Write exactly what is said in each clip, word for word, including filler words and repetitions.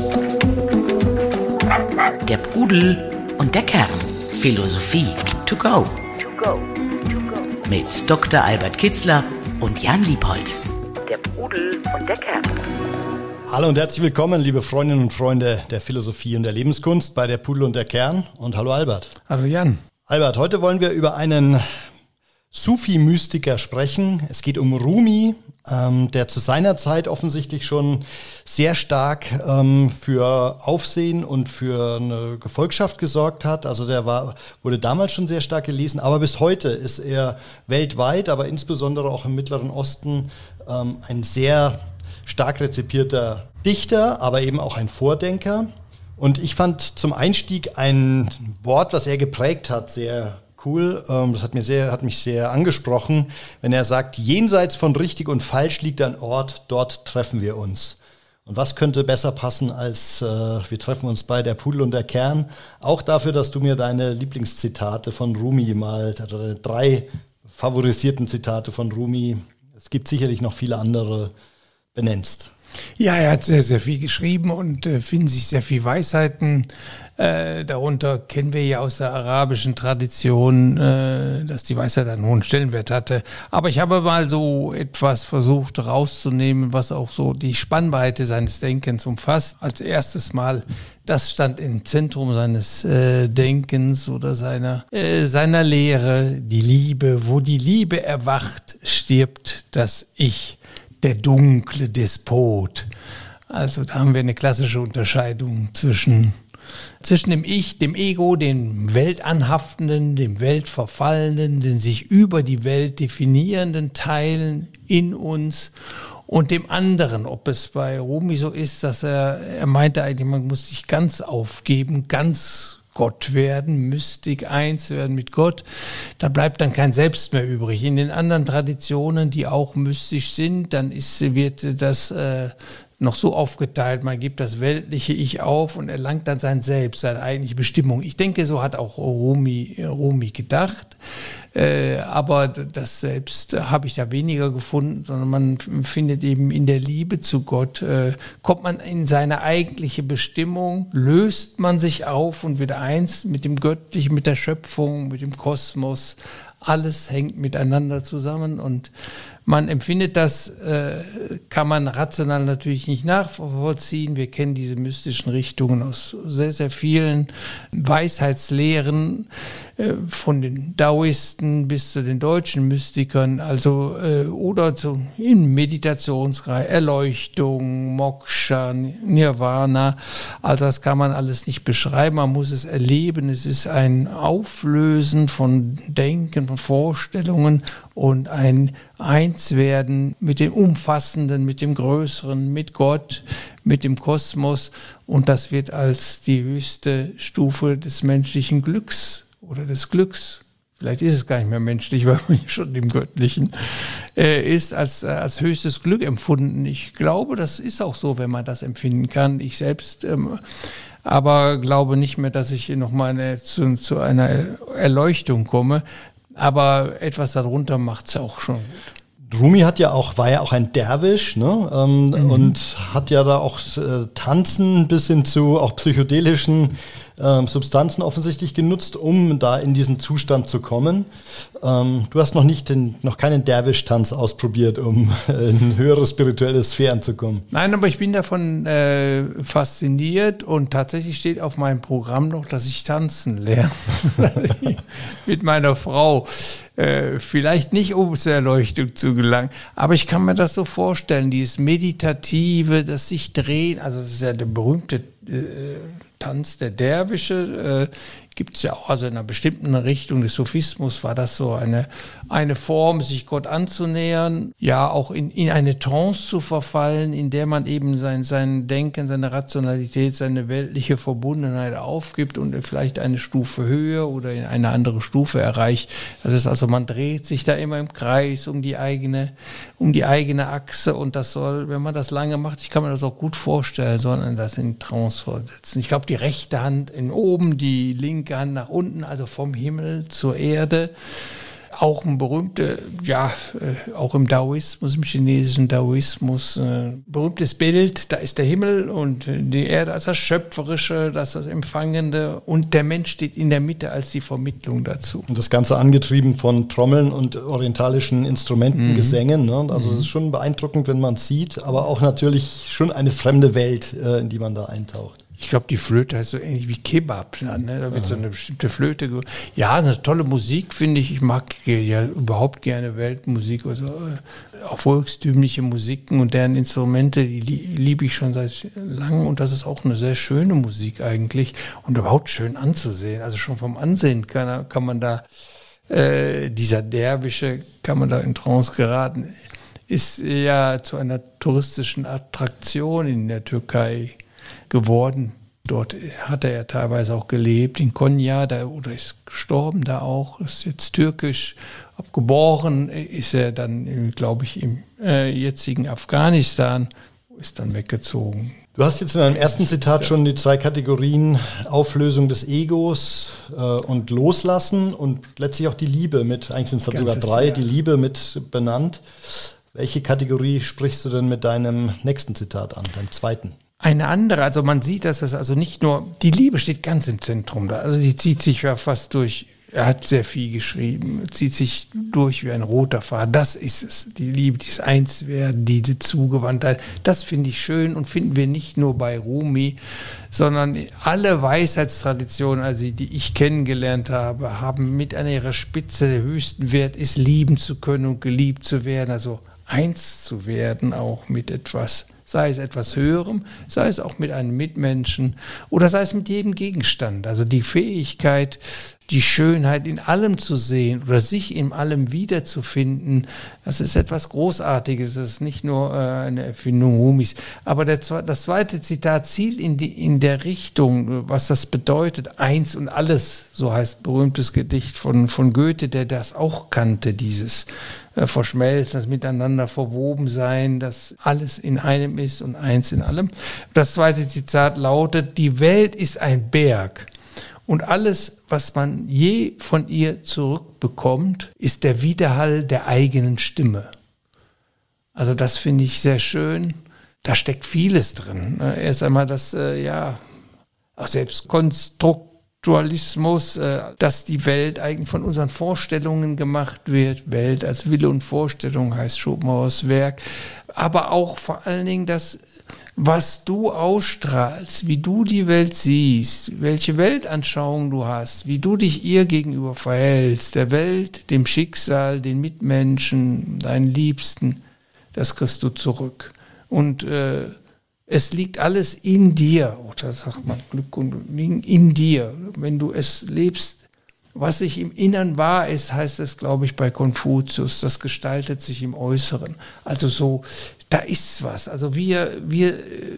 Der Pudel und der Kern. Philosophie to go. To go. To go. Mit Doktor Albert Kitzler und Jan Liebold. Der Pudel und der Kern. Hallo und herzlich willkommen, liebe Freundinnen und Freunde der Philosophie und der Lebenskunst bei der Pudel und der Kern. Und hallo Albert. Hallo Jan. Albert, heute wollen wir über einen Sufi-Mystiker sprechen. Es geht um Rumi, ähm, der zu seiner Zeit offensichtlich schon sehr stark ähm, für Aufsehen und für eine Gefolgschaft gesorgt hat. Also der war, wurde damals schon sehr stark gelesen, aber bis heute ist er weltweit, aber insbesondere auch im Mittleren Osten ähm, ein sehr stark rezipierter Dichter, aber eben auch ein Vordenker. Und ich fand zum Einstieg ein Wort, was er geprägt hat, sehr cool. Das hat mir sehr, hat mich sehr angesprochen, wenn er sagt, jenseits von richtig und falsch liegt ein Ort, dort treffen wir uns. Und was könnte besser passen als äh, wir treffen uns bei der Pudel und der Kern? Auch dafür, dass du mir deine Lieblingszitate von Rumi mal, oder deine drei favorisierten Zitate von Rumi, es gibt sicherlich noch viele andere, benennst. Ja, er hat sehr, sehr viel geschrieben und äh, finden sich sehr viele Weisheiten. Äh, darunter kennen wir ja aus der arabischen Tradition, äh, dass die Weisheit einen hohen Stellenwert hatte. Aber ich habe mal so etwas versucht rauszunehmen, was auch so die Spannweite seines Denkens umfasst. Als erstes Mal, das stand im Zentrum seines äh, Denkens oder seiner, äh, seiner Lehre, die Liebe. Wo die Liebe erwacht, stirbt das Ich. Der dunkle Despot. Also da haben wir eine klassische Unterscheidung zwischen, zwischen dem Ich, dem Ego, dem Weltanhaftenden, dem Weltverfallenden, den sich über die Welt definierenden Teilen in uns und dem anderen. Ob es bei Rumi so ist, dass er, er meinte eigentlich, man muss sich ganz aufgeben, ganz Gott werden, Mystik, eins werden mit Gott, da bleibt dann kein Selbst mehr übrig. In den anderen Traditionen, die auch mystisch sind, dann ist, wird das äh, noch so aufgeteilt, man gibt das weltliche Ich auf und erlangt dann sein Selbst, seine eigentliche Bestimmung. Ich denke, so hat auch Rumi, Rumi gedacht, äh, aber das Selbst habe ich da weniger gefunden, sondern man findet eben in der Liebe zu Gott, äh, kommt man in seine eigentliche Bestimmung, löst man sich auf und wird eins mit dem Göttlichen, mit der Schöpfung, mit dem Kosmos. Alles hängt miteinander zusammen und man empfindet das, äh, kann man rational natürlich nicht nachvollziehen. Wir kennen diese mystischen Richtungen aus sehr, sehr vielen Weisheitslehren, äh, von den Daoisten bis zu den deutschen Mystikern, also äh, oder zu, in Meditationsreihe, Erleuchtung, Moksha, Nirvana. Also das kann man alles nicht beschreiben, man muss es erleben. Es ist ein Auflösen von Denken, von Vorstellungen und ein Einswerden mit dem Umfassenden, mit dem Größeren, mit Gott, mit dem Kosmos. Und das wird als die höchste Stufe des menschlichen Glücks oder des Glücks, vielleicht ist es gar nicht mehr menschlich, weil man schon im Göttlichen äh, ist, als, als höchstes Glück empfunden. Ich glaube, das ist auch so, wenn man das empfinden kann. Ich selbst ähm, aber glaube nicht mehr, dass ich nochmal zu, zu einer Erleuchtung komme. Aber etwas darunter macht es auch schon gut. Rumi hat ja auch, war ja auch ein Derwisch, ne? Ähm, mhm. Und hat ja da auch äh, Tanzen bis hin zu auch psychedelischen ähm, Substanzen offensichtlich genutzt, um da in diesen Zustand zu kommen. Ähm, du hast noch nicht den, noch keinen Derwisch-Tanz ausprobiert, um äh, in höhere spirituelle Sphären zu kommen. Nein, aber ich bin davon äh, fasziniert und tatsächlich steht auf meinem Programm noch, dass ich tanzen lerne mit meiner Frau. Äh, vielleicht nicht, um zur Erleuchtung zu gelangen, aber ich kann mir das so vorstellen, dieses Meditative, das sich drehen, also das ist ja der berühmte äh, Tanz der Derwische, äh, gibt es ja auch, also in einer bestimmten Richtung des Sufismus war das so eine, eine Form, sich Gott anzunähern, ja auch in, in eine Trance zu verfallen, in der man eben sein, sein Denken, seine Rationalität, seine weltliche Verbundenheit aufgibt und vielleicht eine Stufe höher oder in eine andere Stufe erreicht. Das ist also, man dreht sich da immer im Kreis um die eigene, um die eigene Achse und das soll, wenn man das lange macht, ich kann mir das auch gut vorstellen, soll man das in Trance versetzen. Ich glaube, die rechte Hand in oben, die linke Hand nach unten, also vom Himmel zur Erde. auch ein berühmter, ja, auch im Daoismus, im chinesischen Daoismus, äh, berühmtes Bild, da ist der Himmel und die Erde als das Schöpferische, das das Empfangende und der Mensch steht in der Mitte als die Vermittlung dazu. Und das Ganze angetrieben von Trommeln und orientalischen Instrumenten, mhm. Gesängen. Ne? Also es mhm. ist schon beeindruckend, wenn man es sieht, aber auch natürlich schon eine fremde Welt, äh, in die man da eintaucht. Ich glaube, die Flöte heißt so ähnlich wie Kebab. Ne? Da wird so eine bestimmte Flöte. Ge- ja, eine tolle Musik, finde ich. Ich mag ja überhaupt gerne Weltmusik, also auch volkstümliche Musiken und deren Instrumente, die liebe ich schon seit langem. Und das ist auch eine sehr schöne Musik eigentlich und überhaupt schön anzusehen. Also schon vom Ansehen kann, kann man da, äh, dieser Derwische, kann man da in Trance geraten. Ist ja zu einer touristischen Attraktion in der Türkei geworden. Dort hat er ja teilweise auch gelebt, in Konya, da, oder ist gestorben da auch, ist jetzt türkisch. Abgeboren ist er dann, glaube ich, im äh, jetzigen Afghanistan, ist dann weggezogen. Du hast jetzt in deinem ersten Zitat schon die zwei Kategorien Auflösung des Egos äh, und Loslassen und letztlich auch die Liebe mit, eigentlich sind es dann sogar drei, ja. Die Liebe mit benannt. Welche Kategorie sprichst du denn mit deinem nächsten Zitat an, deinem zweiten? Eine andere, also man sieht, dass es also nicht nur, die Liebe steht ganz im Zentrum da, also die zieht sich ja fast durch, er hat sehr viel geschrieben, zieht sich durch wie ein roter Faden, das ist es, die Liebe, dieses Einswerden, diese Zugewandtheit, das finde ich schön und finden wir nicht nur bei Rumi, sondern alle Weisheitstraditionen, also die ich kennengelernt habe, haben mit an ihrer Spitze der höchsten Wert ist, lieben zu können und geliebt zu werden, also eins zu werden auch mit etwas, sei es etwas Höherem, sei es auch mit einem Mitmenschen oder sei es mit jedem Gegenstand. Also die Fähigkeit, die Schönheit in allem zu sehen oder sich in allem wiederzufinden, das ist etwas Großartiges, das ist nicht nur äh, eine Erfindung Rumis. Aber der, das zweite Zitat zielt in, die, in der Richtung, was das bedeutet, eins und alles, so heißt berühmtes Gedicht von, von Goethe, der das auch kannte, dieses äh, Verschmelzen, das Miteinander verwoben sein, dass alles in einem ist und eins in allem. Das zweite Zitat lautet, die Welt ist ein Berg. Und alles, was man je von ihr zurückbekommt, ist der Widerhall der eigenen Stimme. Also das finde ich sehr schön. Da steckt vieles drin. Erst einmal das, äh, ja, auch selbst Konstruktualismus, äh, dass die Welt eigentlich von unseren Vorstellungen gemacht wird. Welt als Wille und Vorstellung heißt Schopenhauers Werk. Aber auch vor allen Dingen das, was du ausstrahlst, wie du die Welt siehst, welche Weltanschauung du hast, wie du dich ihr gegenüber verhältst, der Welt, dem Schicksal, den Mitmenschen, deinen Liebsten, das kriegst du zurück. Und äh, es liegt alles in dir, oder sagt man, Glück und in dir. Wenn du es lebst, was sich im Innern wahr ist, heißt es, glaube ich, bei Konfuzius, das gestaltet sich im Äußeren. Also so, da ist was. Also wir, wir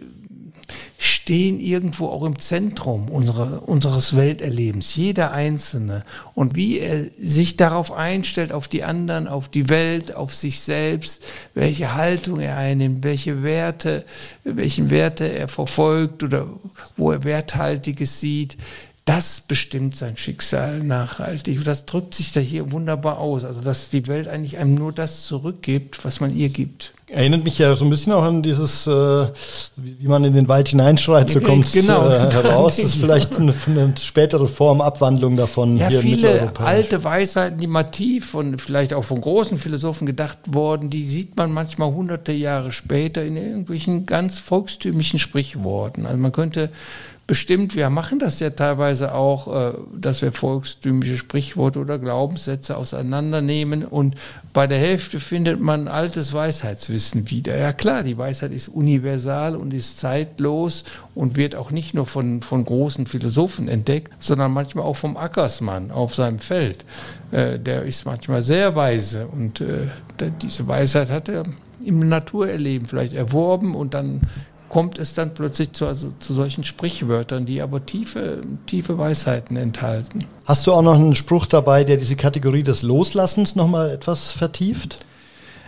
stehen irgendwo auch im Zentrum unserer, unseres Welterlebens, jeder Einzelne. Und wie er sich darauf einstellt, auf die anderen, auf die Welt, auf sich selbst, welche Haltung er einnimmt, welche Werte, welchen Werte er verfolgt oder wo er Werthaltiges sieht, das bestimmt sein Schicksal nachhaltig. Das drückt sich da hier wunderbar aus. Also, dass die Welt eigentlich einem nur das zurückgibt, was man ihr gibt. Erinnert mich ja so ein bisschen auch an dieses, äh, wie, wie man in den Wald hineinschreit, so kommt es genau. äh, heraus. Das ist vielleicht eine, eine spätere Form, Abwandlung davon ja, hier in viele alte Weisheiten, die mal tief und vielleicht auch von großen Philosophen gedacht wurden, die sieht man manchmal hunderte Jahre später in irgendwelchen ganz volkstümlichen Sprichworten. Also man könnte bestimmt, wir machen das ja teilweise auch, dass wir volkstümliche Sprichworte oder Glaubenssätze auseinandernehmen und bei der Hälfte findet man altes Weisheitswissen wieder. Ja klar, die Weisheit ist universal und ist zeitlos und wird auch nicht nur von, von großen Philosophen entdeckt, sondern manchmal auch vom Ackersmann auf seinem Feld. Der ist manchmal sehr weise und diese Weisheit hat er im Naturerleben vielleicht erworben und dann kommt es dann plötzlich zu, also zu solchen Sprichwörtern, die aber tiefe, tiefe Weisheiten enthalten. Hast du auch noch einen Spruch dabei, der diese Kategorie des Loslassens nochmal etwas vertieft?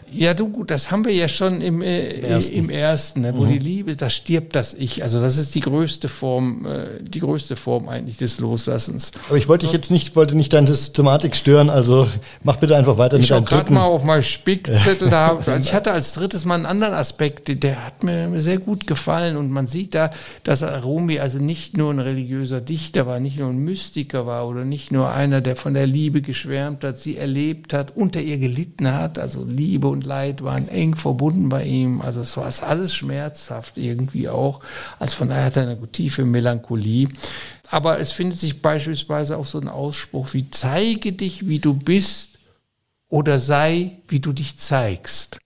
Ja, du, gut, das haben wir ja schon im, äh, Im ersten, im ersten ne, wo mhm. die Liebe, da stirbt das Ich. Also das ist die größte Form, äh, die größte Form eigentlich des Loslassens. Aber ich wollte dich jetzt nicht, wollte nicht deine Systematik stören, also mach bitte einfach weiter ich mit deinem dritten. Ich gerade mal auf meinem Spickzettel da. Also ich hatte als drittes mal einen anderen Aspekt, der hat mir sehr gut gefallen und man sieht da, dass Rumi also nicht nur ein religiöser Dichter war, nicht nur ein Mystiker war oder nicht nur einer, der von der Liebe geschwärmt hat, sie erlebt hat, unter ihr gelitten hat, also Liebe und Leid waren eng verbunden bei ihm, also es war alles schmerzhaft irgendwie auch, also von daher hat er eine tiefe Melancholie. Aber es findet sich beispielsweise auch so ein Ausspruch wie: Zeige dich, wie du bist, oder sei, wie du dich zeigst.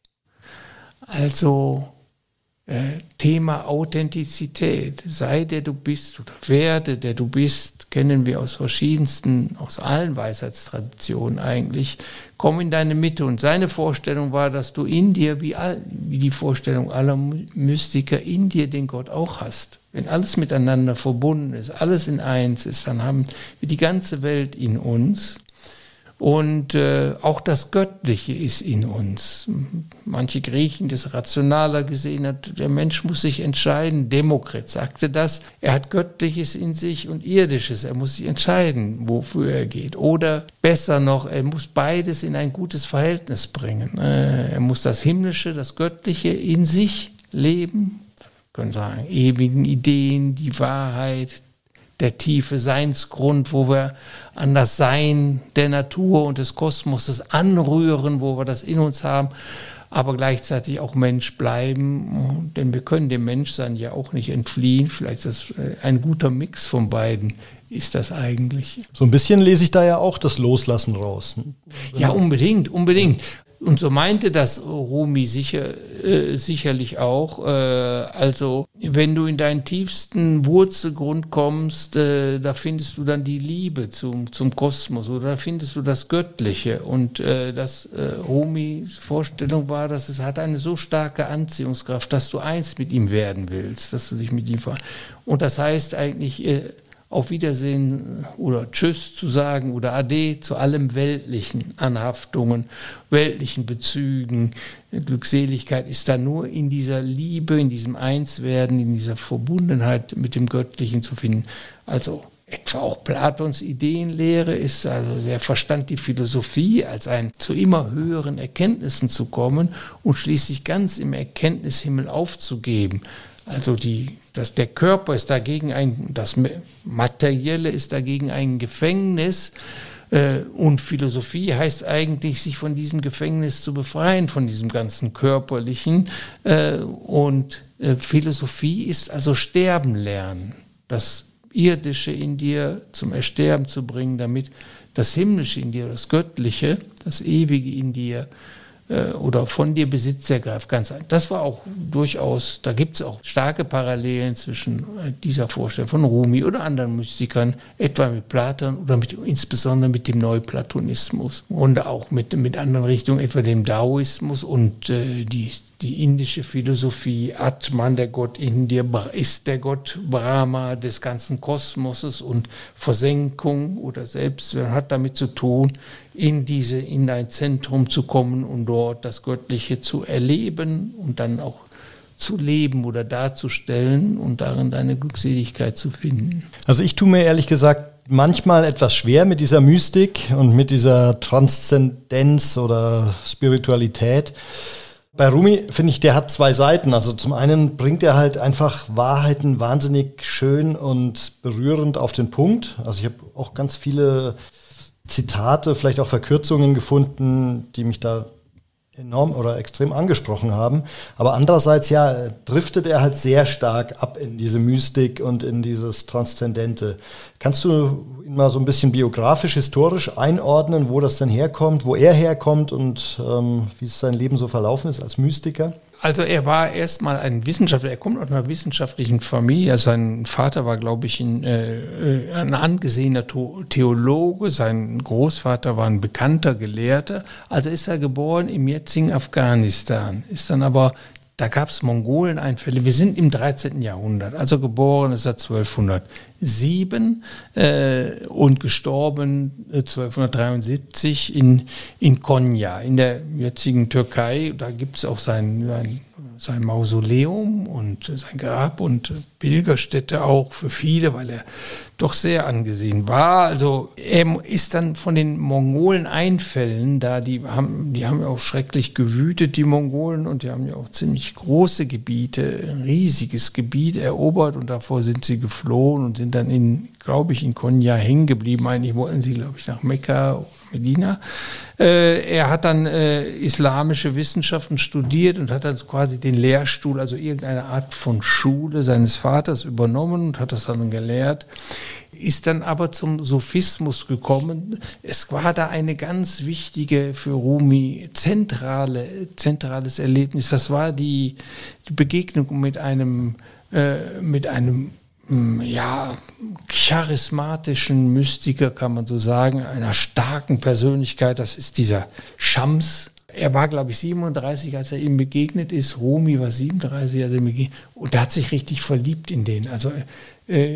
Also äh, Thema Authentizität, sei der du bist oder werde der du bist, kennen wir aus verschiedensten, aus allen Weisheitstraditionen eigentlich. Komm in deine Mitte. Und seine Vorstellung war, dass du in dir, wie, all, wie die Vorstellung aller Mystiker, in dir den Gott auch hast. Wenn alles miteinander verbunden ist, alles in eins ist, dann haben wir die ganze Welt in uns. Und äh, auch das Göttliche ist in uns. Manche Griechen das rationaler gesehen hat, der Mensch muss sich entscheiden. Demokrit sagte das, er hat Göttliches in sich und Irdisches. Er muss sich entscheiden, wofür er geht. Oder besser noch, er muss beides in ein gutes Verhältnis bringen. Äh, er muss das Himmlische, das Göttliche in sich leben. Wir können sagen, ewigen Ideen, die Wahrheit, der tiefe Seinsgrund, wo wir an das Sein der Natur und des Kosmoses anrühren, wo wir das in uns haben, aber gleichzeitig auch Mensch bleiben, denn wir können dem Menschsein ja auch nicht entfliehen. Vielleicht ist das ein guter Mix von beiden, ist das eigentlich. So ein bisschen lese ich da ja auch das Loslassen raus. Ja, unbedingt, unbedingt. Und so meinte das Rumi sicher, äh, sicherlich auch. Äh, also wenn du in deinen tiefsten Wurzelgrund kommst, äh, da findest du dann die Liebe zum, zum Kosmos oder da findest du das Göttliche. Und äh, das äh, Rumis Vorstellung war, dass es hat eine so starke Anziehungskraft, dass du eins mit ihm werden willst, dass du dich mit ihm ver... Und das heißt eigentlich... Äh, auf Wiedersehen oder Tschüss zu sagen oder Ade zu allem weltlichen Anhaftungen, weltlichen Bezügen. Glückseligkeit ist da nur in dieser Liebe, in diesem Einswerden, in dieser Verbundenheit mit dem Göttlichen zu finden. Also etwa auch Platons Ideenlehre ist, also er verstand die Philosophie als ein zu immer höheren Erkenntnissen zu kommen und schließlich ganz im Erkenntnishimmel aufzugeben. Also die, das, der Körper ist dagegen ein, das Materielle ist dagegen ein Gefängnis äh, und Philosophie heißt eigentlich, sich von diesem Gefängnis zu befreien, von diesem ganzen Körperlichen äh, und äh, Philosophie ist also sterben lernen, das Irdische in dir zum Ersterben zu bringen, damit das Himmlische in dir, das Göttliche, das Ewige in dir oder von dir Besitz ergreift, ganz einfach. Das war auch durchaus, da gibt es auch starke Parallelen zwischen dieser Vorstellung von Rumi oder anderen Mystikern, etwa mit Platon oder mit, insbesondere mit dem Neuplatonismus und auch mit, mit anderen Richtungen, etwa dem Daoismus und äh, die, die indische Philosophie. Atman, der Gott in dir, ist der Gott Brahma des ganzen Kosmoses und Versenkung oder Selbstwert hat damit zu tun, in diese, in ein Zentrum zu kommen und dort das Göttliche zu erleben und dann auch zu leben oder darzustellen und darin deine Glückseligkeit zu finden. Also ich tue mir ehrlich gesagt manchmal etwas schwer mit dieser Mystik und mit dieser Transzendenz oder Spiritualität. Bei Rumi finde ich, der hat zwei Seiten. Also zum einen bringt er halt einfach Wahrheiten wahnsinnig schön und berührend auf den Punkt. Also ich habe auch ganz viele Zitate, vielleicht auch Verkürzungen gefunden, die mich da enorm oder extrem angesprochen haben. Aber andererseits, ja, driftet er halt sehr stark ab in diese Mystik und in dieses Transzendente. Kannst du ihn mal so ein bisschen biografisch, historisch einordnen, wo das denn herkommt, wo er herkommt und ähm, wie sein Leben so verlaufen ist als Mystiker? Also er war erstmal ein Wissenschaftler, er kommt aus einer wissenschaftlichen Familie. Sein Vater war, glaube ich, ein, äh, ein angesehener Theologe, sein Großvater war ein bekannter Gelehrter. Also ist er geboren im jetzigen Afghanistan, ist dann aber Da gab es Mongoleneinfälle. Wir sind im dreizehnten Jahrhundert, also geboren ist er zwölfhundertsieben äh, und gestorben äh, zwölfhundertdreiundsiebzig in, in Konya, in der jetzigen Türkei. Da gibt es auch sein, sein, sein Mausoleum und sein Grab und Pilgerstätte auch für viele, weil er doch sehr angesehen war. Also er ist dann von den Mongolen-Einfällen da, die haben, die haben ja auch schrecklich gewütet, die Mongolen, und die haben ja auch ziemlich große Gebiete, ein riesiges Gebiet erobert, und davor sind sie geflohen und sind dann in, glaube ich, in Konya hängen geblieben. Eigentlich wollten sie, glaube ich, nach Mekka oder Medina. Äh, er hat dann äh, islamische Wissenschaften studiert und hat dann quasi den Lehrstuhl, also irgendeine Art von Schule seines Vaters übernommen und hat das dann gelehrt. Ist dann aber zum Sufismus gekommen. Es war da eine ganz wichtige, für Rumi zentrale, zentrales Erlebnis. Das war die, die Begegnung mit einem, äh, mit einem ja, charismatischen Mystiker, kann man so sagen, einer starken Persönlichkeit. Das ist dieser Shams. Er war, glaube ich, siebenunddreißig, als er ihm begegnet ist. Rumi war siebenunddreißig, als er ihm begegnet. Und er hat sich richtig verliebt in den. Also äh,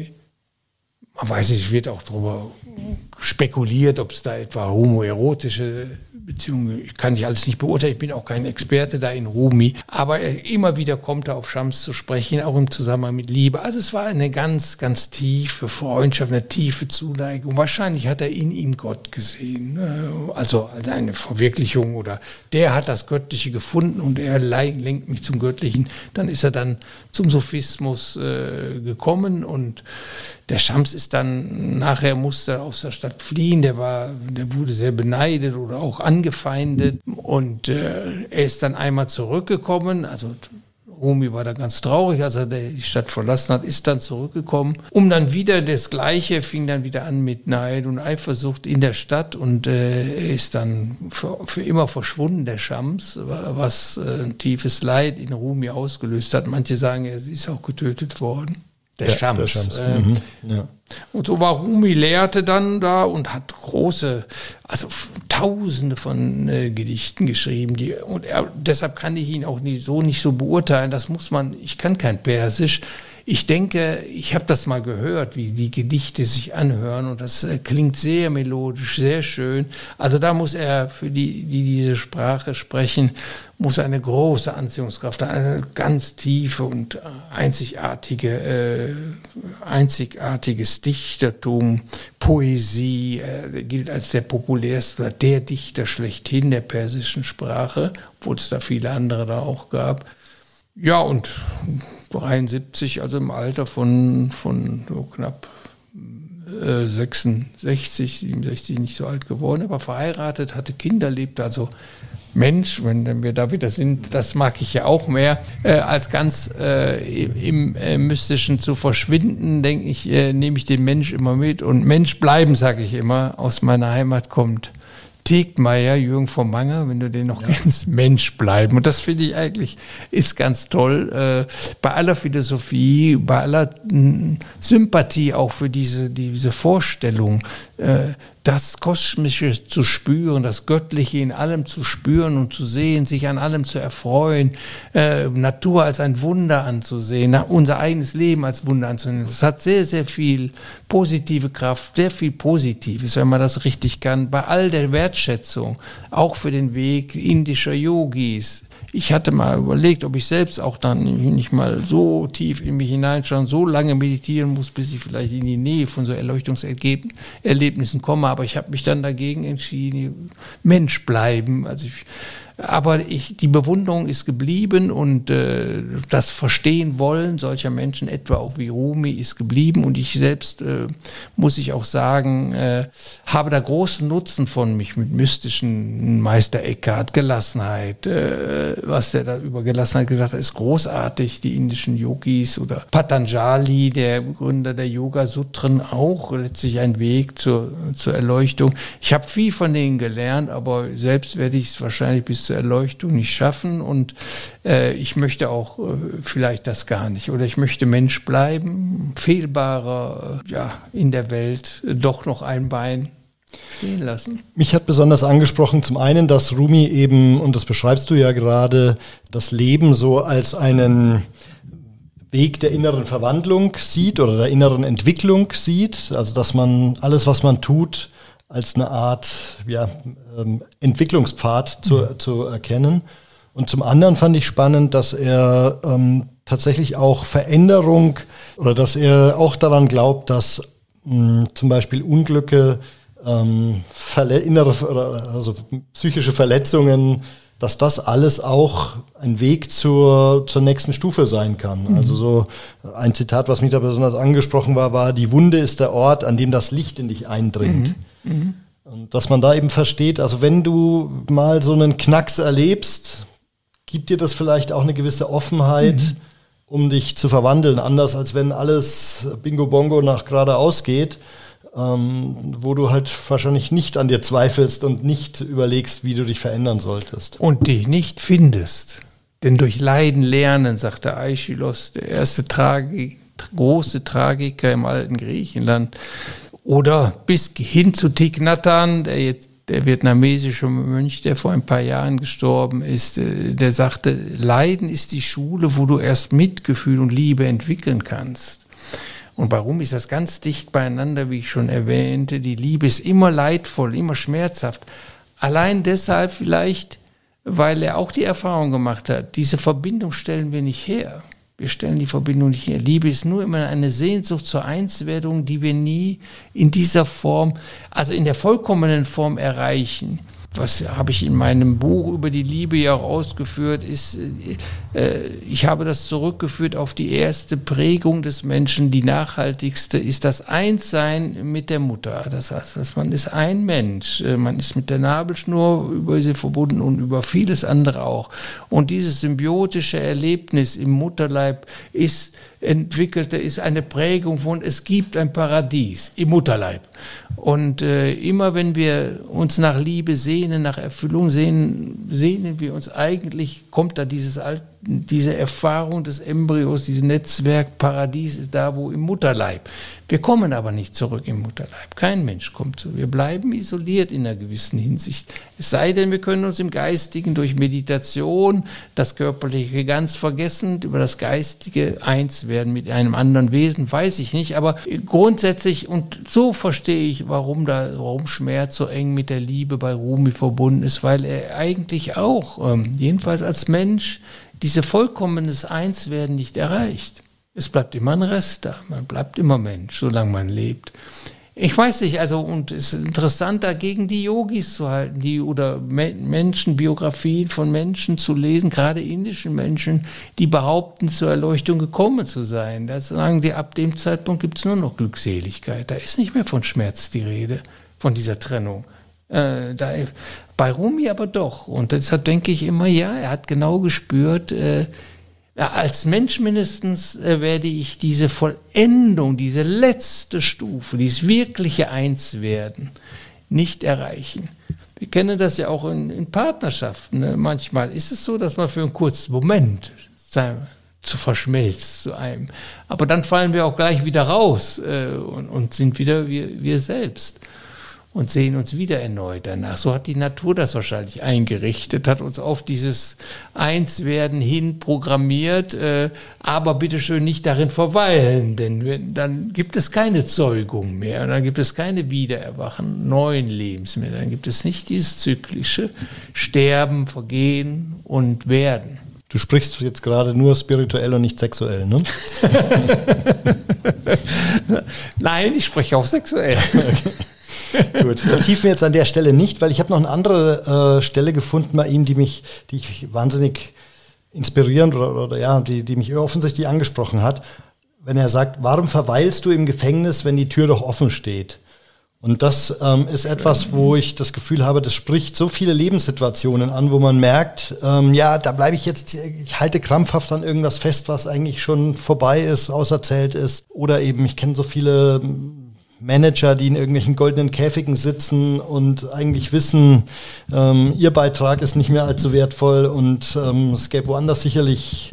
man weiß nicht, es wird auch darüber spekuliert, ob es da etwa homoerotische Beziehungen, ich kann ich alles nicht beurteilen, ich bin auch kein Experte da in Rumi, aber immer wieder kommt er auf Shams zu sprechen, auch im Zusammenhang mit Liebe. Also es war eine ganz, ganz tiefe Freundschaft, eine tiefe Zuneigung. Wahrscheinlich hat er in ihm Gott gesehen, also als eine Verwirklichung, oder der hat das Göttliche gefunden und er lenkt mich zum Göttlichen. Dann ist er dann zum Sufismus äh, gekommen, und der Shams ist dann, nachher musste aus der Stadt fliehen, der war, der wurde sehr beneidet oder auch angefeindet, und äh, er ist dann einmal zurückgekommen, also Rumi war da ganz traurig, als er die Stadt verlassen hat, ist dann zurückgekommen, um dann wieder das Gleiche, fing dann wieder an mit Neid und Eifersucht in der Stadt, und äh, ist dann für, für immer verschwunden, der Shams, was äh, ein tiefes Leid in Rumi ausgelöst hat. Manche sagen, er ist auch getötet worden. Der, ja, Shams. Der Shams. Äh, mhm. Ja. Und so war Rumi, lehrte dann da und hat große, also Tausende von äh, Gedichten geschrieben. Die, und er, deshalb kann ich ihn auch nie, so nicht so beurteilen. Das muss man, ich kann kein Persisch. Ich denke, ich habe das mal gehört, wie die Gedichte sich anhören, und das äh, klingt sehr melodisch, sehr schön. Also da muss er, für die, die diese Sprache sprechen, muss eine große Anziehungskraft, eine ganz tiefe und einzigartige, äh, einzigartiges Dichtertum, Poesie, äh, gilt als der populärste oder der Dichter schlechthin der persischen Sprache, obwohl es da viele andere da auch gab. Ja, und dreiundsiebzig, also im Alter von, von so knapp äh, sechsundsechzig, siebenundsechzig, nicht so alt geworden, aber verheiratet, hatte Kinder, lebte also Mensch, wenn wir da wieder sind, das mag ich ja auch mehr, äh, als ganz äh, im äh, Mystischen zu verschwinden, denke ich, äh, nehme ich den Mensch immer mit, und Mensch bleiben, sage ich immer, aus meiner Heimat kommt Tegtmeier, Jürgen von Manger, wenn du den noch ja. kennst, Mensch bleiben. Und das finde ich eigentlich, ist ganz toll. Äh, bei aller Philosophie, bei aller mh, Sympathie auch für diese, diese Vorstellung, äh, das Kosmische zu spüren, das Göttliche in allem zu spüren und zu sehen, sich an allem zu erfreuen, äh, Natur als ein Wunder anzusehen, unser eigenes Leben als Wunder anzusehen. Das hat sehr, sehr viel positive Kraft, sehr viel Positives, wenn man das richtig kann. Bei all der Wertschätzung, auch für den Weg indischer Yogis. Ich hatte mal überlegt, ob ich selbst auch dann nicht mal so tief in mich hineinschauen, so lange meditieren muss, bis ich vielleicht in die Nähe von so Erleuchtungserlebnissen komme. Aber ich habe mich dann dagegen entschieden, Mensch bleiben. Also ich, aber ich, die Bewunderung ist geblieben, und äh, das Verstehen wollen solcher Menschen, etwa auch wie Rumi, ist geblieben. Und ich selbst, äh, muss ich auch sagen, äh, habe da großen Nutzen von, mich mit mystischen Meister Eckhart, Gelassenheit, äh, was der da über Gelassenheit gesagt hat, ist großartig. Die indischen Yogis oder Patanjali, der Gründer der Yoga-Sutren, auch letztlich ein Weg zur, zur Erleuchtung. Ich habe viel von denen gelernt, aber selbst werde ich es wahrscheinlich bis zur Erleuchtung nicht schaffen, und äh, ich möchte auch äh, vielleicht das gar nicht, oder ich möchte Mensch bleiben, fehlbarer, äh, ja, in der Welt, äh, doch noch ein Bein. stehen lassen. Mich hat besonders angesprochen, zum einen, dass Rumi eben, und das beschreibst du ja gerade, das Leben so als einen Weg der inneren Verwandlung sieht oder der inneren Entwicklung sieht. Also dass man alles, was man tut, als eine Art ja, ähm, Entwicklungspfad zu, mhm. zu erkennen. Und zum anderen fand ich spannend, dass er ähm, tatsächlich auch Veränderung oder dass er auch daran glaubt, dass mh, zum Beispiel Unglücke, ähm, verle- innere, also psychische Verletzungen, dass das alles auch ein Weg zur, zur nächsten Stufe sein kann. Mhm. Also so ein Zitat, was mich da besonders angesprochen war, war, die Wunde ist der Ort, an dem das Licht in dich eindringt. Mhm. Mhm. Und dass man da eben versteht, also wenn du mal so einen Knacks erlebst, gibt dir das vielleicht auch eine gewisse Offenheit, mhm. um dich zu verwandeln, anders als wenn alles Bingo Bongo nach geradeaus geht. Ähm, wo du halt wahrscheinlich nicht an dir zweifelst und nicht überlegst, wie du dich verändern solltest. Und dich nicht findest. Denn durch Leiden lernen, sagte Aeschylus, der erste Tragik, große Tragiker im alten Griechenland. Oder bis hin zu Thich Nhat Hanh, der, jetzt, der vietnamesische Mönch, der vor ein paar Jahren gestorben ist, der sagte, Leiden ist die Schule, wo du erst Mitgefühl und Liebe entwickeln kannst. Und bei Rumi ist das ganz dicht beieinander, wie ich schon erwähnte. Die Liebe ist immer leidvoll, immer schmerzhaft. Allein deshalb vielleicht, weil er auch die Erfahrung gemacht hat, diese Verbindung stellen wir nicht her. Wir stellen die Verbindung nicht her. Liebe ist nur immer eine Sehnsucht zur Einswerdung, die wir nie in dieser Form, also in der vollkommenen Form erreichen. Was habe ich in meinem Buch über die Liebe ja auch ausgeführt, ist, äh, ich habe das zurückgeführt auf die erste Prägung des Menschen, die nachhaltigste ist das Einssein mit der Mutter. Das heißt, dass man ist ein Mensch, man ist mit der Nabelschnur über sie verbunden und über vieles andere auch. Und dieses symbiotische Erlebnis im Mutterleib ist entwickelte, ist eine Prägung von, es gibt ein Paradies im Mutterleib. Und äh, immer wenn wir uns nach Liebe sehnen, nach Erfüllung sehnen, sehnen wir uns eigentlich, kommt da dieses Alt, diese Erfahrung des Embryos, dieses Netzwerk, Paradies ist da, wo im Mutterleib. Wir kommen aber nicht zurück im Mutterleib. Kein Mensch kommt zurück. Wir bleiben isoliert in einer gewissen Hinsicht. Es sei denn, wir können uns im Geistigen durch Meditation, das Körperliche ganz vergessen, über das Geistige eins werden mit einem anderen Wesen, weiß ich nicht. Aber grundsätzlich, und so verstehe ich, warum, da, warum Schmerz so eng mit der Liebe bei Rumi verbunden ist, weil er eigentlich auch, ähm, jedenfalls als Mensch, diese vollkommenes Einswerden nicht erreicht. Es bleibt immer ein Rest da. Man bleibt immer Mensch, solange man lebt. Ich weiß nicht, also, und es ist interessant, dagegen die Yogis zu halten, die, oder Menschen, Biografien von Menschen zu lesen, gerade indischen Menschen, die behaupten, zur Erleuchtung gekommen zu sein. Da sagen die, ab dem Zeitpunkt gibt es nur noch Glückseligkeit. Da ist nicht mehr von Schmerz die Rede, von dieser Trennung. Äh, da, bei Rumi aber doch. Und deshalb denke ich immer, ja, er hat genau gespürt, äh, ja, als Mensch mindestens äh, werde ich diese Vollendung, diese letzte Stufe, dieses wirkliche Einswerden nicht erreichen. Wir kennen das ja auch in, in Partnerschaften. Ne? Manchmal ist es so, dass man für einen kurzen Moment sagen wir, zu verschmilzt zu einem. Aber dann fallen wir auch gleich wieder raus äh, und, und sind wieder wir, wir selbst. Und sehen uns wieder erneut danach. So hat die Natur das wahrscheinlich eingerichtet, hat uns auf dieses Einswerden hin programmiert, äh, aber bitteschön nicht darin verweilen, denn wir, dann gibt es keine Zeugung mehr, und dann gibt es keine Wiedererwachen neuen Lebens mehr, dann gibt es nicht dieses zyklische Sterben, Vergehen und Werden. Du sprichst jetzt gerade nur spirituell und nicht sexuell, ne? Nein, ich spreche auch sexuell. Okay. Gut, vertiefen wir jetzt an der Stelle nicht, weil ich habe noch eine andere äh, Stelle gefunden bei ihm, die mich, die ich wahnsinnig inspirierend oder, oder ja, die, die mich offensichtlich angesprochen hat, wenn er sagt, warum verweilst du im Gefängnis, wenn die Tür doch offen steht? Und das ähm, ist etwas, wo ich das Gefühl habe, das spricht so viele Lebenssituationen an, wo man merkt, ähm, ja, da bleibe ich jetzt, ich halte krampfhaft an irgendwas fest, was eigentlich schon vorbei ist, auserzählt ist. Oder eben, ich kenne so viele Manager, die in irgendwelchen goldenen Käfigen sitzen und eigentlich wissen, ähm, ihr Beitrag ist nicht mehr allzu wertvoll und ähm, es gäbe woanders sicherlich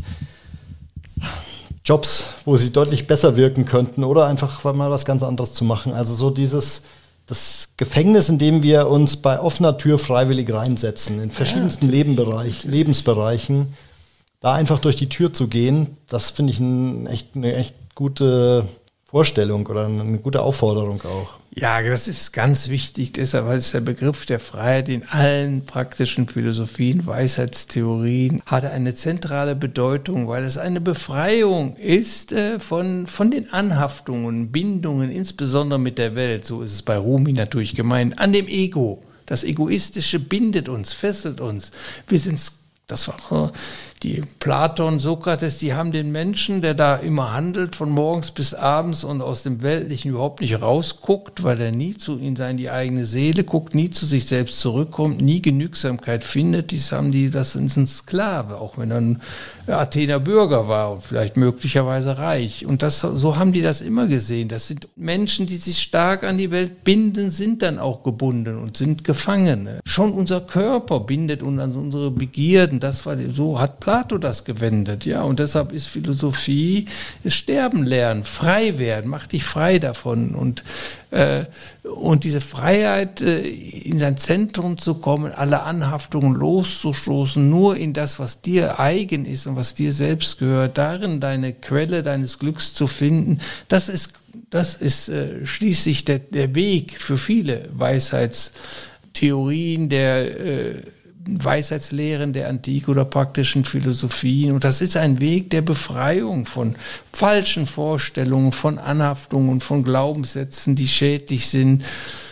Jobs, wo sie deutlich besser wirken könnten oder einfach mal was ganz anderes zu machen. Also so dieses, das Gefängnis, in dem wir uns bei offener Tür freiwillig reinsetzen, in verschiedensten ja, Lebenbereich, Lebensbereichen, da einfach durch die Tür zu gehen, das finde ich ein, echt, eine echt gute Vorstellung oder eine gute Aufforderung auch. Ja, das ist ganz wichtig, deshalb ist der Begriff der Freiheit in allen praktischen Philosophien, Weisheitstheorien, hat eine zentrale Bedeutung, weil es eine Befreiung ist äh, von, von den Anhaftungen, Bindungen, insbesondere mit der Welt, so ist es bei Rumi natürlich gemeint, an dem Ego. Das Egoistische bindet uns, fesselt uns. Wir sind, das war die Platon, Sokrates, die haben den Menschen, der da immer handelt, von morgens bis abends und aus dem Weltlichen überhaupt nicht rausguckt, weil er nie zu in seine die eigene Seele guckt, nie zu sich selbst zurückkommt, nie Genügsamkeit findet, dies haben die, das ist ein Sklave, auch wenn er ein Athener Bürger war und vielleicht möglicherweise reich. Und das, so haben die das immer gesehen. Das sind Menschen, die sich stark an die Welt binden, sind dann auch gebunden und sind Gefangene. Schon unser Körper bindet uns an unsere Begierden. Das war, so hat Plato das gewendet, ja. Und deshalb ist Philosophie, ist Sterben lernen, frei werden, mach dich frei davon. Und äh, und diese Freiheit, äh, in sein Zentrum zu kommen, alle Anhaftungen loszustoßen, nur in das, was dir eigen ist und was dir selbst gehört, darin deine Quelle deines Glücks zu finden, das ist, das ist äh, schließlich der, der Weg für viele Weisheitstheorien, der äh, Weisheitslehren der Antike oder praktischen Philosophien. Und das ist ein Weg der Befreiung von falschen Vorstellungen, von Anhaftungen, von Glaubenssätzen, die schädlich sind.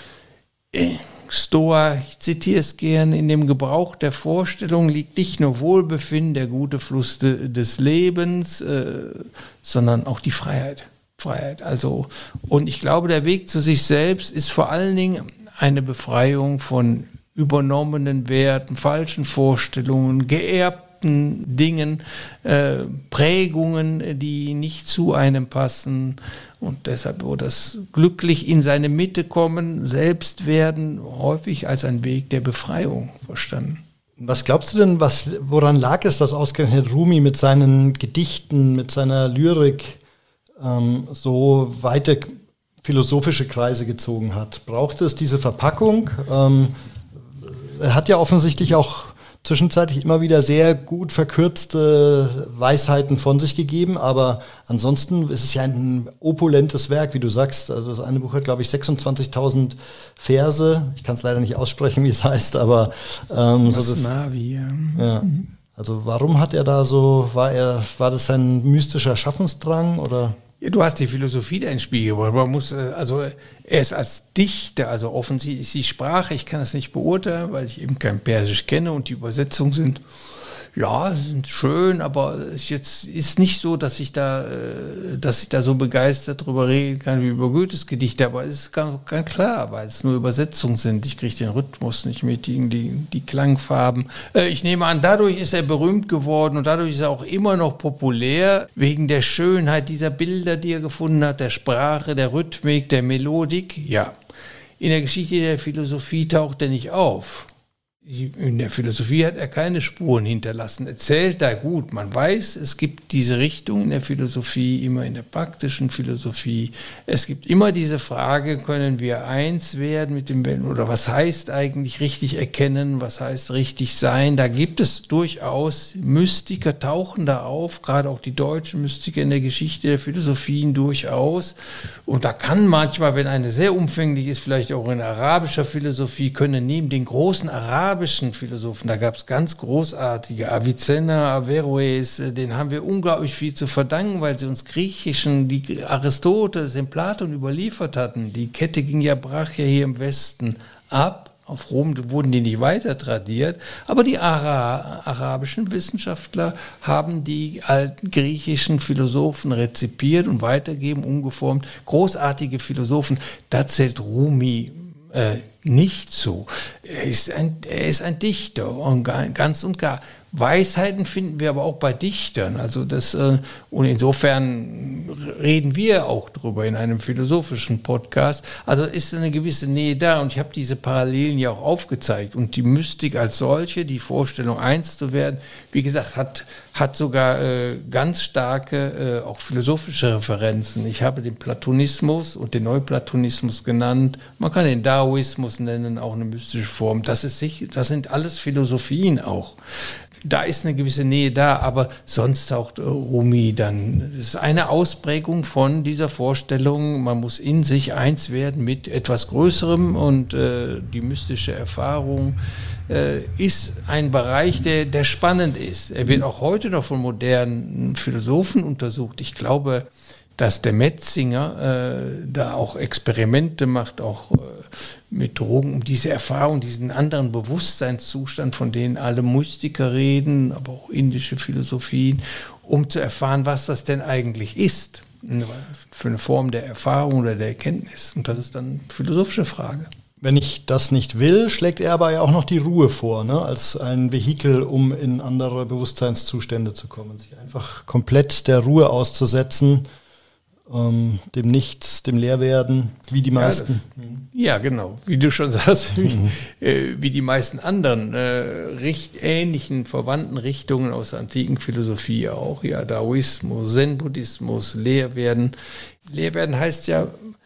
Stoa, ich zitiere es gern, in dem Gebrauch der Vorstellung liegt nicht nur Wohlbefinden, der gute Fluss de, des Lebens, äh, sondern auch die Freiheit. Freiheit. Also, und ich glaube, der Weg zu sich selbst ist vor allen Dingen eine Befreiung von übernommenen Werten, falschen Vorstellungen, geerbten Dingen, äh, Prägungen, die nicht zu einem passen. Und deshalb wird das glücklich in seine Mitte kommen, selbst werden, häufig als ein Weg der Befreiung verstanden. Was glaubst du denn, was, woran lag es, dass ausgerechnet Rumi mit seinen Gedichten, mit seiner Lyrik ähm, so weite philosophische Kreise gezogen hat? Brauchte es diese Verpackung? Ähm, Er hat ja offensichtlich auch zwischenzeitlich immer wieder sehr gut verkürzte Weisheiten von sich gegeben, aber ansonsten ist es ja ein opulentes Werk, wie du sagst. Also das eine Buch hat, glaube ich, sechsundzwanzigtausend Verse. Ich kann es leider nicht aussprechen, wie es heißt, aber ähm, so das, Navi, ja. Ja. Also warum hat er da so, war er, war das ein mystischer Schaffensdrang oder? Ja, du hast die Philosophie da ins Spiel gebracht. Man muss, also er ist als Dichter, also offensichtlich ist die Sprache, ich kann das nicht beurteilen, weil ich eben kein Persisch kenne und die Übersetzungen sind, ja, sind schön, aber es jetzt ist nicht so, dass ich da, dass ich da so begeistert drüber reden kann wie über Goethes Gedichte, aber es ist ganz, ganz klar, weil es nur Übersetzungen sind. Ich kriege den Rhythmus nicht mit, die, die Klangfarben. Ich nehme an, dadurch ist er berühmt geworden und dadurch ist er auch immer noch populär, wegen der Schönheit dieser Bilder, die er gefunden hat, der Sprache, der Rhythmik, der Melodik. Ja, in der Geschichte der Philosophie taucht er nicht auf. In der Philosophie hat er keine Spuren hinterlassen. Erzählt da gut. Man weiß, es gibt diese Richtung in der Philosophie, immer in der praktischen Philosophie. Es gibt immer diese Frage, können wir eins werden mit dem Welten? Oder was heißt eigentlich richtig erkennen? Was heißt richtig sein? Da gibt es durchaus Mystiker, tauchen da auf, gerade auch die deutschen Mystiker in der Geschichte der Philosophien durchaus. Und da kann manchmal, wenn eine sehr umfänglich ist, vielleicht auch in arabischer Philosophie, können neben den großen arabischen Philosophen, da gab es ganz großartige, Avicenna, Averroes, den haben wir unglaublich viel zu verdanken, weil sie uns griechischen, die Aristoteles, den Platon überliefert hatten. Die Kette ging ja, brach ja hier im Westen ab. Auf Rom wurden die nicht weiter tradiert, aber die Ara- arabischen Wissenschaftler haben die alten griechischen Philosophen rezipiert und weitergegeben, umgeformt. Großartige Philosophen, da zählt Rumi Äh, nicht zu. Er ist ein, er ist ein Dichter, und ganz und gar. Weisheiten finden wir aber auch bei Dichtern. Also das, äh, und insofern reden wir auch drüber in einem philosophischen Podcast. Also ist eine gewisse Nähe da und ich habe diese Parallelen ja auch aufgezeigt. Und die Mystik als solche, die Vorstellung, eins zu werden, wie gesagt, hat, hat sogar äh, ganz starke, äh, auch philosophische Referenzen. Ich habe den Platonismus und den Neuplatonismus genannt. Man kann den Daoismus nennen, auch eine mystische Form. Das ist sich, das sind alles Philosophien auch. Da ist eine gewisse Nähe da, aber sonst taucht Rumi dann, das ist eine Ausprägung von dieser Vorstellung, man muss in sich eins werden mit etwas Größerem und äh, die mystische Erfahrung äh, ist ein Bereich, der, der spannend ist. Er wird auch heute noch von modernen Philosophen untersucht. Ich glaube, dass der Metzinger äh, da auch Experimente macht, auch äh, mit Drogen, um diese Erfahrung, diesen anderen Bewusstseinszustand, von denen alle Mystiker reden, aber auch indische Philosophien, um zu erfahren, was das denn eigentlich ist, für eine Form der Erfahrung oder der Erkenntnis. Und das ist dann eine philosophische Frage. Wenn ich das nicht will, schlägt er aber ja auch noch die Ruhe vor, ne? Als ein Vehikel, um in andere Bewusstseinszustände zu kommen, sich einfach komplett der Ruhe auszusetzen, Ähm, dem Nichts, dem Leerwerden, wie die meisten. Ja, das, ja genau, wie du schon sagst, wie, mhm. äh, wie die meisten anderen äh, richt, ähnlichen, verwandten Richtungen aus der antiken Philosophie auch. Ja, Daoismus, Zen-Buddhismus, Leerwerden. Leerwerden heißt ja,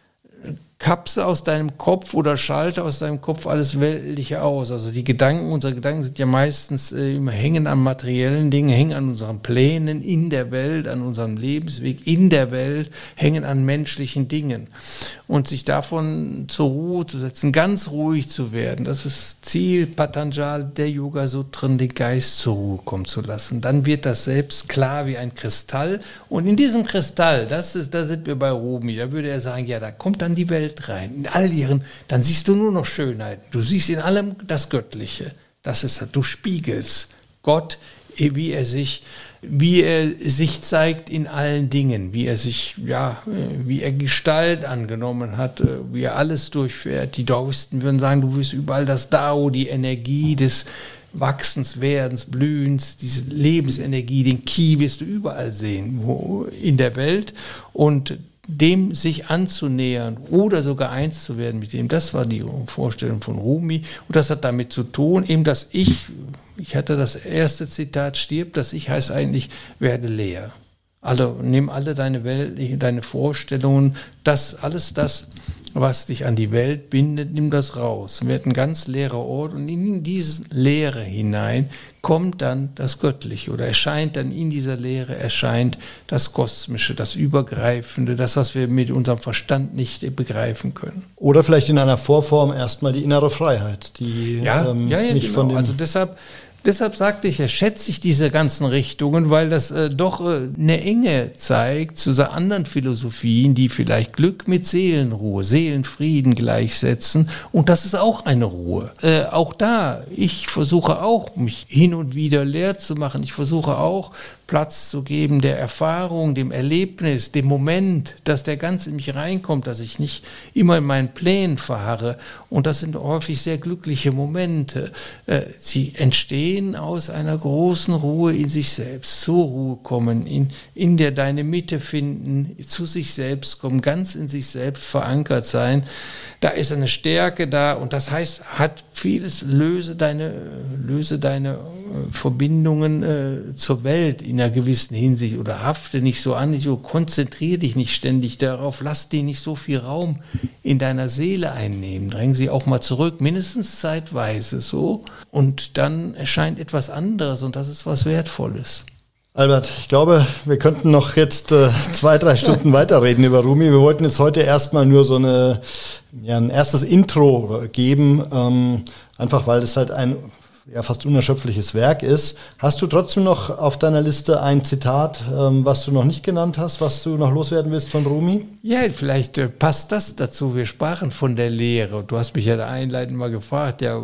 Kapsel aus deinem Kopf oder schalte aus deinem Kopf alles Weltliche aus. Also die Gedanken, unsere Gedanken sind ja meistens äh, immer hängen an materiellen Dingen, hängen an unseren Plänen in der Welt, an unserem Lebensweg in der Welt, hängen an menschlichen Dingen. Und sich davon zur Ruhe zu setzen, ganz ruhig zu werden, das ist Ziel Patanjali, der Yoga-Sutren, den Geist zur Ruhe kommen zu lassen. Dann wird das Selbst klar wie ein Kristall. Und in diesem Kristall, das ist, da sind wir bei Rumi, da würde er sagen, ja, da kommt dann die Welt rein, in all ihren, dann siehst du nur noch Schönheit. Du siehst in allem das Göttliche. Das ist, du spiegelst Gott, wie er sich, wie er sich zeigt in allen Dingen, wie er sich, ja, wie er Gestalt angenommen hat, wie er alles durchfährt. Die Daoisten würden sagen, du wirst überall das Dao, die Energie des Wachsens, Werdens, Blühens, diese Lebensenergie, den Ki wirst du überall sehen, wo, in der Welt. Und dem sich anzunähern oder sogar eins zu werden mit dem, das war die Vorstellung von Rumi. Und das hat damit zu tun, eben das Ich, ich hatte das erste Zitat, stirbt, das Ich heißt eigentlich, werde leer. Alle, nimm alle deine Welt, deine Vorstellungen, das, alles das, was dich an die Welt bindet, nimm das raus. Wird ein ganz leerer Ort und in diese Leere hinein kommt dann das Göttliche oder erscheint dann in dieser Leere, erscheint das Kosmische, das Übergreifende, das, was wir mit unserem Verstand nicht begreifen können. Oder vielleicht in einer Vorform erstmal die innere Freiheit, die ja, ähm, ja, ja, nicht genau. von dem... Also deshalb... Deshalb sagte ich, ja, schätze ich diese ganzen Richtungen, weil das äh, doch äh, eine Enge zeigt zu so anderen Philosophien, die vielleicht Glück mit Seelenruhe, Seelenfrieden gleichsetzen. Und das ist auch eine Ruhe. Äh, auch da, ich versuche auch, mich hin und wieder leer zu machen. Ich versuche auch, Platz zu geben der Erfahrung, dem Erlebnis, dem Moment, dass der ganz in mich reinkommt, dass ich nicht immer in meinen Plänen verharre. Und das sind häufig sehr glückliche Momente. Äh, sie entstehen aus einer großen Ruhe in sich selbst, zur Ruhe kommen, in, in der deine Mitte finden, zu sich selbst kommen, ganz in sich selbst verankert sein. Da ist eine Stärke da und das heißt, hat vieles, löse deine, löse deine äh, Verbindungen äh, zur Welt in einer gewissen Hinsicht oder hafte nicht so an, so, konzentriere dich nicht ständig darauf, lass dir nicht so viel Raum in deiner Seele einnehmen, dräng sie auch mal zurück, mindestens zeitweise so und dann erscheint etwas anderes und das ist was Wertvolles. Albert, ich glaube, wir könnten noch jetzt äh, zwei, drei Stunden weiterreden über Rumi. Wir wollten jetzt heute erstmal nur so eine, ja, ein erstes Intro geben, ähm, einfach weil es halt ein ja, fast unerschöpfliches Werk ist. Hast du trotzdem noch auf deiner Liste ein Zitat, ähm, was du noch nicht genannt hast, was du noch loswerden willst von Rumi? Ja, vielleicht äh, passt das dazu. Wir sprachen von der Lehre. Du hast mich ja da einleitend mal gefragt, ja,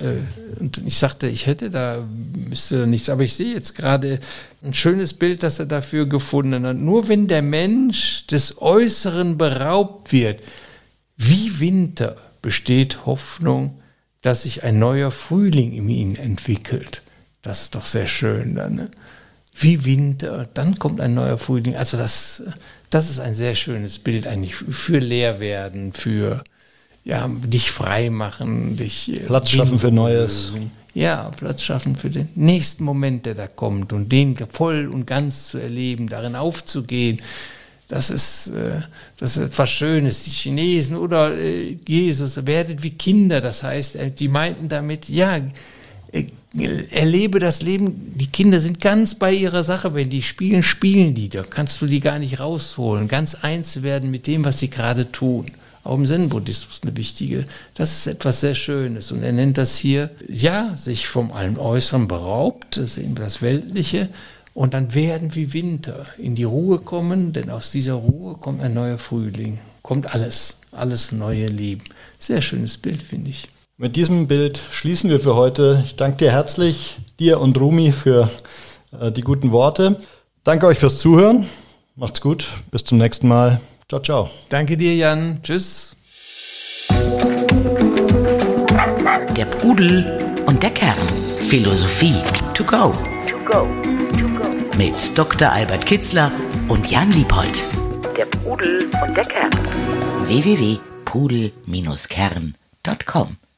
äh, und ich sagte, ich hätte da, müsste da nichts, aber ich sehe jetzt gerade ein schönes Bild, das er dafür gefunden hat. Nur wenn der Mensch des Äußeren beraubt wird, wie Winter, besteht Hoffnung, dass sich ein neuer Frühling in ihm entwickelt. Das ist doch sehr schön dann. Ne? Wie Winter, dann kommt ein neuer Frühling. Also das, das ist ein sehr schönes Bild eigentlich für Leerwerden, für ja, dich frei machen, dich Platz schaffen für Neues. Ja, Platz schaffen für den nächsten Moment, der da kommt und den voll und ganz zu erleben, darin aufzugehen. Das ist, das ist etwas Schönes. Die Chinesen oder Jesus, werdet wie Kinder. Das heißt, die meinten damit, ja, erlebe das Leben. Die Kinder sind ganz bei ihrer Sache. Wenn die spielen, spielen die. Da kannst du die gar nicht rausholen. Ganz eins werden mit dem, was sie gerade tun. Auch im Zen-Buddhismus eine wichtige. Das ist etwas sehr Schönes. Und er nennt das hier, ja, sich vom allem Äußeren beraubt, das ist eben das Weltliche, und dann werden wie Winter in die Ruhe kommen, denn aus dieser Ruhe kommt ein neuer Frühling. Kommt alles, alles neue Leben. Sehr schönes Bild, finde ich. Mit diesem Bild schließen wir für heute. Ich danke dir herzlich, dir und Rumi, für äh, die guten Worte. Danke euch fürs Zuhören. Macht's gut. Bis zum nächsten Mal. Ciao, ciao. Danke dir, Jan. Tschüss. Der Pudel und der Kern. Philosophie to go. To go. To go. Mit Doktor Albert Kitzler und Jan Liephold. Der Pudel und der Kern. w w w punkt pudel Bindestrich kern punkt com